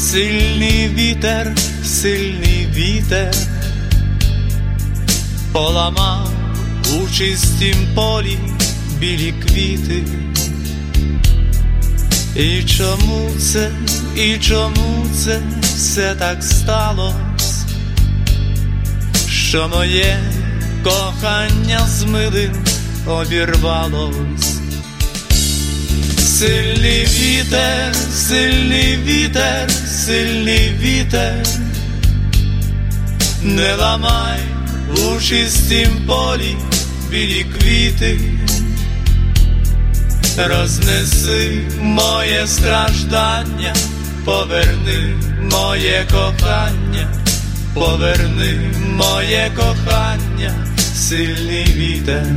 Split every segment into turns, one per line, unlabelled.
Сильний вітер поламав у чистім полі білі квіти. І чому це все так сталось, що моє кохання з милим обірвалось? Сильний вітер, не ламай у чистім полі білі квіти. Рознеси моє страждання, поверни моє кохання, поверни моє кохання. Сильний вітер,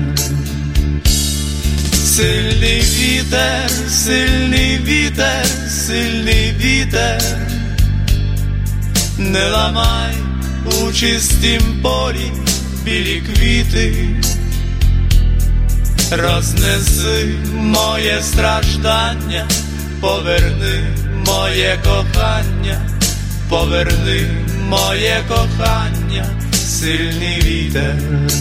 сильний вітер, сильний вітер, сильний вітер, не ламай у чистім полі білі квіти. Рознеси моє страждання, поверни моє кохання, поверни моє кохання. Сильний вітер.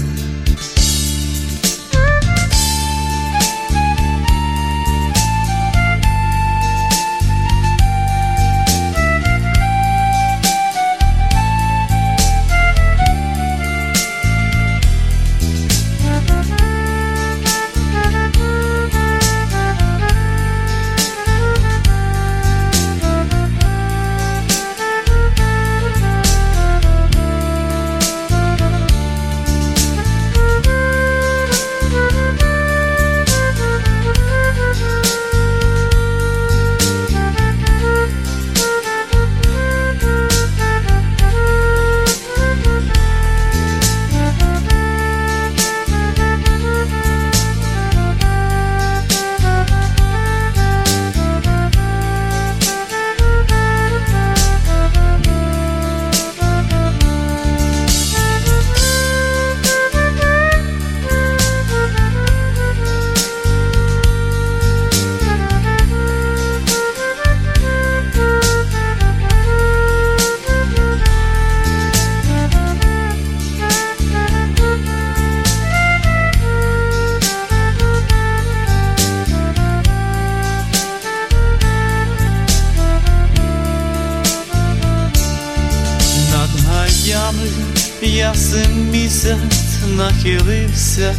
Ясен місяць нахилився,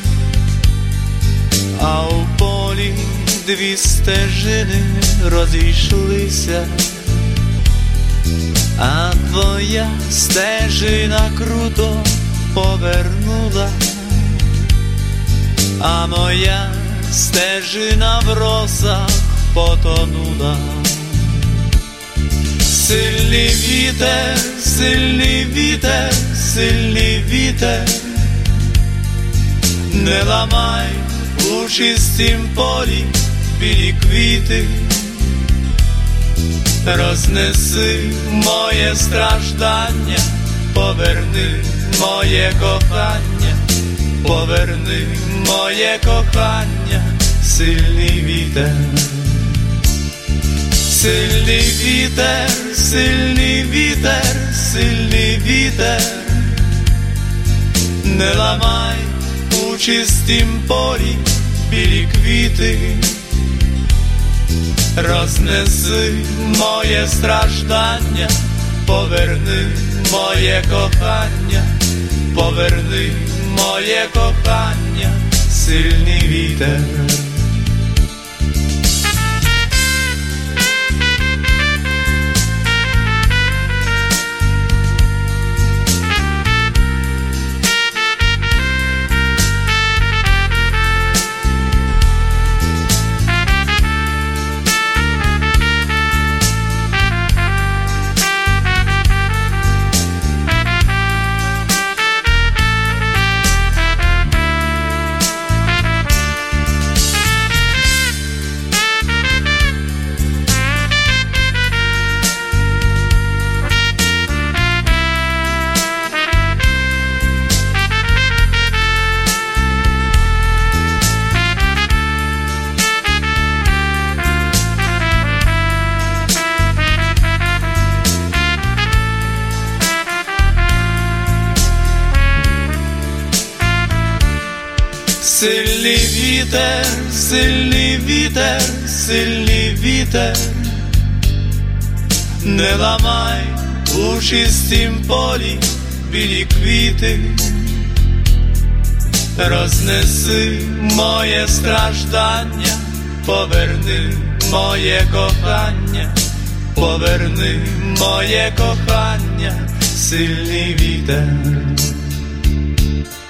а у полі дві стежини розійшлися. А твоя стежина круто повернула, а моя стежина в росах потонула. Сильний вітер, сильний вітер, сильний вітер, не ламай у чистім полі білі квіти. Рознеси моє страждання, поверни моє кохання, поверни моє кохання. Сильний вітер. Сильний вітер, сильний вітер, сильний вітер, не ламай у чистім полі білі квіти. Рознеси моє страждання, поверни моє кохання, поверни моє кохання. Сильний вітер. Сильний вітер, сильний вітер, сильний вітер, не ламай у чистім полі білі квіти, рознеси моє страждання, поверни моє кохання, поверни моє кохання, сильний вітер.